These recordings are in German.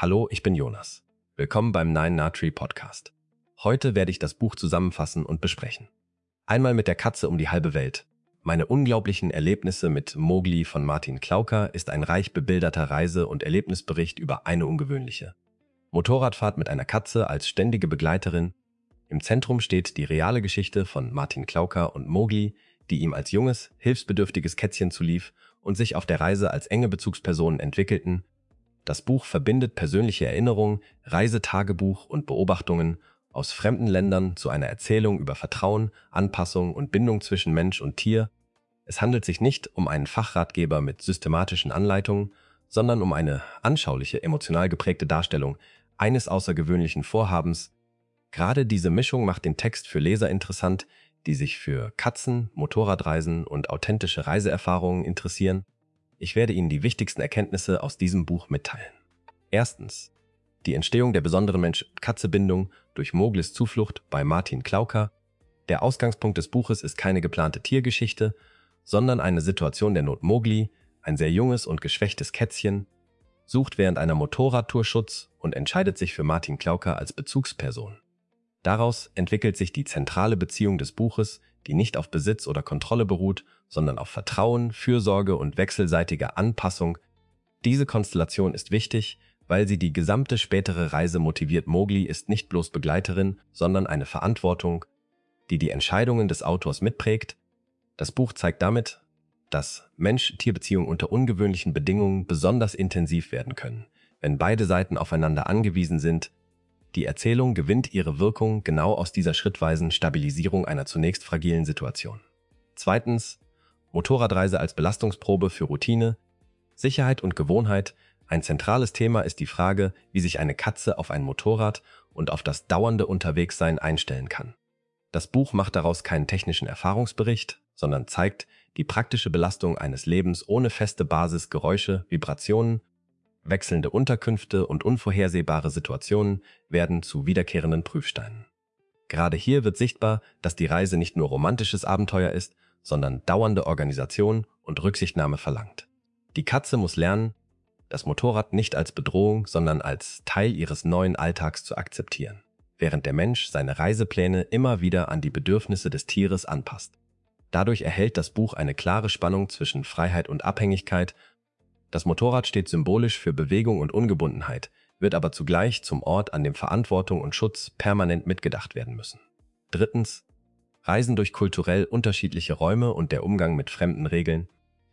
Hallo, ich bin Jonas. Willkommen beim Nine Nut Tree Podcast. Heute werde ich das Buch zusammenfassen und besprechen. Einmal mit der Katze um die halbe Welt. Meine unglaublichen Erlebnisse mit Mowgli von Martin Klaucker ist ein reich bebilderter Reise- und Erlebnisbericht über eine ungewöhnliche Motorradfahrt mit einer Katze als ständige Begleiterin. Im Zentrum steht die reale Geschichte von Martin Klaucker und Mowgli, die ihm als junges, hilfsbedürftiges Kätzchen zulief und sich auf der Reise als enge Bezugspersonen entwickelten. Das Buch verbindet persönliche Erinnerungen, Reisetagebuch und Beobachtungen aus fremden Ländern zu einer Erzählung über Vertrauen, Anpassung und Bindung zwischen Mensch und Tier. Es handelt sich nicht um einen Fachratgeber mit systematischen Anleitungen, sondern um eine anschauliche, emotional geprägte Darstellung eines außergewöhnlichen Vorhabens. Gerade diese Mischung macht den Text für Leser interessant, die sich für Katzen, Motorradreisen und authentische Reiseerfahrungen interessieren. Ich werde Ihnen die wichtigsten Erkenntnisse aus diesem Buch mitteilen. Erstens: Die Entstehung der besonderen Mensch-Katze-Bindung durch Mowglis Zuflucht bei Martin Klaucker. Der Ausgangspunkt des Buches ist keine geplante Tiergeschichte, sondern eine Situation der Not. Mowgli, ein sehr junges und geschwächtes Kätzchen, sucht während einer Motorradtour Schutz und entscheidet sich für Martin Klaucker als Bezugsperson. Daraus entwickelt sich die zentrale Beziehung des Buches, die nicht auf Besitz oder Kontrolle beruht, sondern auf Vertrauen, Fürsorge und wechselseitiger Anpassung. Diese Konstellation ist wichtig, weil sie die gesamte spätere Reise motiviert. Mowgli ist nicht bloß Begleiterin, sondern eine Verantwortung, die die Entscheidungen des Autors mitprägt. Das Buch zeigt damit, dass Mensch-Tier-Beziehungen unter ungewöhnlichen Bedingungen besonders intensiv werden können, wenn beide Seiten aufeinander angewiesen sind. Die Erzählung gewinnt ihre Wirkung genau aus dieser schrittweisen Stabilisierung einer zunächst fragilen Situation. Zweitens: Motorradreise als Belastungsprobe für Routine, Sicherheit und Gewohnheit. Ein zentrales Thema ist die Frage, wie sich eine Katze auf ein Motorrad und auf das dauernde Unterwegssein einstellen kann. Das Buch macht daraus keinen technischen Erfahrungsbericht, sondern zeigt die praktische Belastung eines Lebens ohne feste Basis. Geräusche, Vibrationen, wechselnde Unterkünfte und unvorhersehbare Situationen werden zu wiederkehrenden Prüfsteinen. Gerade hier wird sichtbar, dass die Reise nicht nur romantisches Abenteuer ist, sondern dauernde Organisation und Rücksichtnahme verlangt. Die Katze muss lernen, das Motorrad nicht als Bedrohung, sondern als Teil ihres neuen Alltags zu akzeptieren, während der Mensch seine Reisepläne immer wieder an die Bedürfnisse des Tieres anpasst. Dadurch erhält das Buch eine klare Spannung zwischen Freiheit und Abhängigkeit. Das Motorrad steht symbolisch für Bewegung und Ungebundenheit, wird aber zugleich zum Ort, an dem Verantwortung und Schutz permanent mitgedacht werden müssen. Drittens: Reisen durch kulturell unterschiedliche Räume und der Umgang mit fremden Regeln.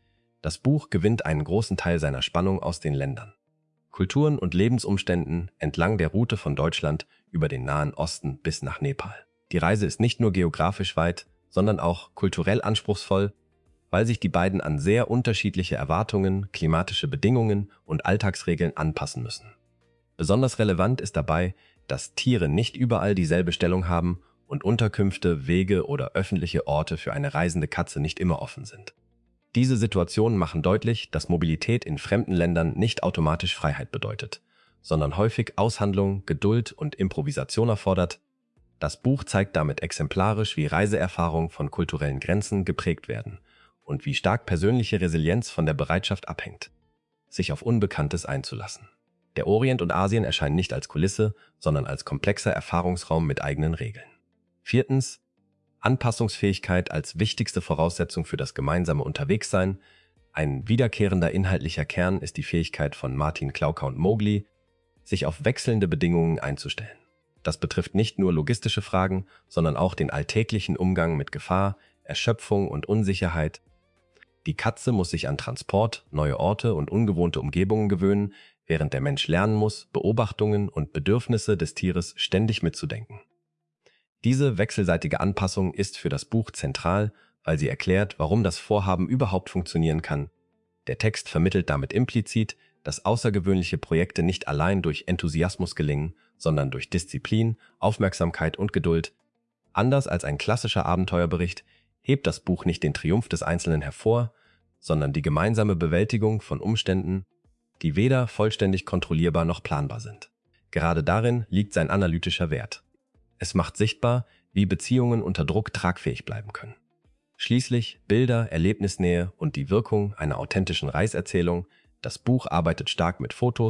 Das Buch gewinnt einen großen Teil seiner Spannung aus den Ländern, Kulturen und Lebensumständen entlang der Route von Deutschland über den Nahen Osten bis nach Nepal. Die Reise ist nicht nur geografisch weit, sondern auch kulturell anspruchsvoll, weil sich die beiden an sehr unterschiedliche Erwartungen, klimatische Bedingungen und Alltagsregeln anpassen müssen. Besonders relevant ist dabei, dass Tiere nicht überall dieselbe Stellung haben und Unterkünfte, Wege oder öffentliche Orte für eine reisende Katze nicht immer offen sind. Diese Situationen machen deutlich, dass Mobilität in fremden Ländern nicht automatisch Freiheit bedeutet, sondern häufig Aushandlung, Geduld und Improvisation erfordert. Das Buch zeigt damit exemplarisch, wie Reiseerfahrungen von kulturellen Grenzen geprägt werden und wie stark persönliche Resilienz von der Bereitschaft abhängt, sich auf Unbekanntes einzulassen. Der Orient und Asien erscheinen nicht als Kulisse, sondern als komplexer Erfahrungsraum mit eigenen Regeln. Viertens: Anpassungsfähigkeit als wichtigste Voraussetzung für das gemeinsame Unterwegssein. Ein wiederkehrender inhaltlicher Kern ist die Fähigkeit von Martin Klaucker und Mowgli, sich auf wechselnde Bedingungen einzustellen. Das betrifft nicht nur logistische Fragen, sondern auch den alltäglichen Umgang mit Gefahr, Erschöpfung und Unsicherheit. Die Katze muss sich an Transport, neue Orte und ungewohnte Umgebungen gewöhnen, während der Mensch lernen muss, Beobachtungen und Bedürfnisse des Tieres ständig mitzudenken. Diese wechselseitige Anpassung ist für das Buch zentral, weil sie erklärt, warum das Vorhaben überhaupt funktionieren kann. Der Text vermittelt damit implizit, dass außergewöhnliche Projekte nicht allein durch Enthusiasmus gelingen, sondern durch Disziplin, Aufmerksamkeit und Geduld. Anders als ein klassischer Abenteuerbericht hebt das Buch nicht den Triumph des Einzelnen hervor, sondern die gemeinsame Bewältigung von Umständen, die weder vollständig kontrollierbar noch planbar sind. Gerade darin liegt sein analytischer Wert. Es macht sichtbar, wie Beziehungen unter Druck tragfähig bleiben können. Schließlich Bilder, Erlebnisnähe und die Wirkung einer authentischen Reiserzählung. Das Buch arbeitet stark mit Fotos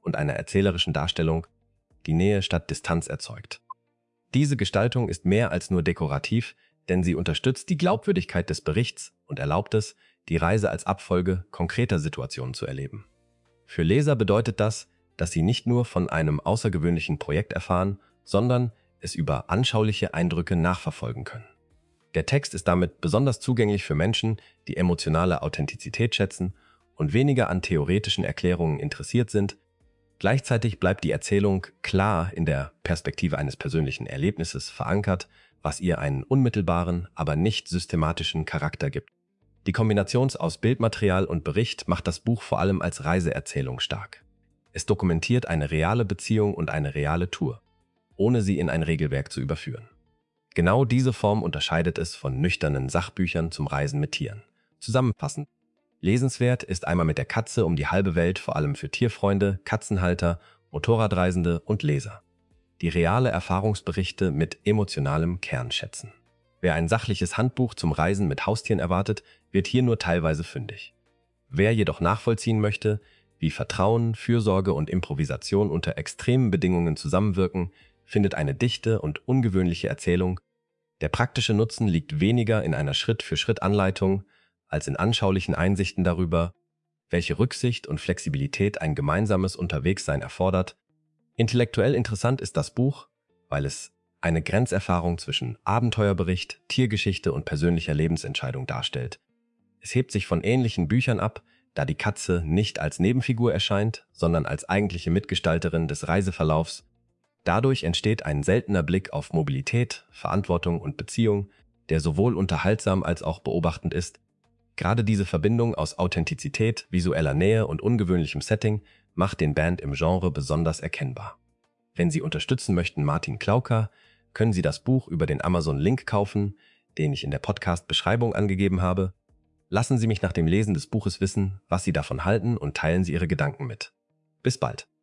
und einer erzählerischen Darstellung, die Nähe statt Distanz erzeugt. Diese Gestaltung ist mehr als nur dekorativ, denn sie unterstützt die Glaubwürdigkeit des Berichts und erlaubt es, die Reise als Abfolge konkreter Situationen zu erleben. Für Leser bedeutet das, dass sie nicht nur von einem außergewöhnlichen Projekt erfahren, sondern es über anschauliche Eindrücke nachverfolgen können. Der Text ist damit besonders zugänglich für Menschen, die emotionale Authentizität schätzen und weniger an theoretischen Erklärungen interessiert sind. Gleichzeitig bleibt die Erzählung klar in der Perspektive eines persönlichen Erlebnisses verankert, was ihr einen unmittelbaren, aber nicht systematischen Charakter gibt. Die Kombination aus Bildmaterial und Bericht macht das Buch vor allem als Reiseerzählung stark. Es dokumentiert eine reale Beziehung und eine reale Tour, ohne sie in ein Regelwerk zu überführen. Genau diese Form unterscheidet es von nüchternen Sachbüchern zum Reisen mit Tieren. Zusammenfassend: Lesenswert ist Einmal mit der Katze um die halbe Welt vor allem für Tierfreunde, Katzenhalter, Motorradreisende und Leser, die reale Erfahrungsberichte mit emotionalem Kern schätzen. Wer ein sachliches Handbuch zum Reisen mit Haustieren erwartet, wird hier nur teilweise fündig. Wer jedoch nachvollziehen möchte, wie Vertrauen, Fürsorge und Improvisation unter extremen Bedingungen zusammenwirken, findet eine dichte und ungewöhnliche Erzählung. Der praktische Nutzen liegt weniger in einer Schritt-für-Schritt-Anleitung als in anschaulichen Einsichten darüber, welche Rücksicht und Flexibilität ein gemeinsames Unterwegssein erfordert. Intellektuell interessant ist das Buch, weil es eine Grenzerfahrung zwischen Abenteuerbericht, Tiergeschichte und persönlicher Lebensentscheidung darstellt. Es hebt sich von ähnlichen Büchern ab, da die Katze nicht als Nebenfigur erscheint, sondern als eigentliche Mitgestalterin des Reiseverlaufs. Dadurch entsteht ein seltener Blick auf Mobilität, Verantwortung und Beziehung, der sowohl unterhaltsam als auch beobachtend ist. Gerade diese Verbindung aus Authentizität, visueller Nähe und ungewöhnlichem Setting macht den Band im Genre besonders erkennbar. Wenn Sie unterstützen möchten Martin Klauka, können Sie das Buch über den Amazon-Link kaufen, den ich in der Podcast-Beschreibung angegeben habe. Lassen Sie mich nach dem Lesen des Buches wissen, was Sie davon halten und teilen Sie Ihre Gedanken mit. Bis bald!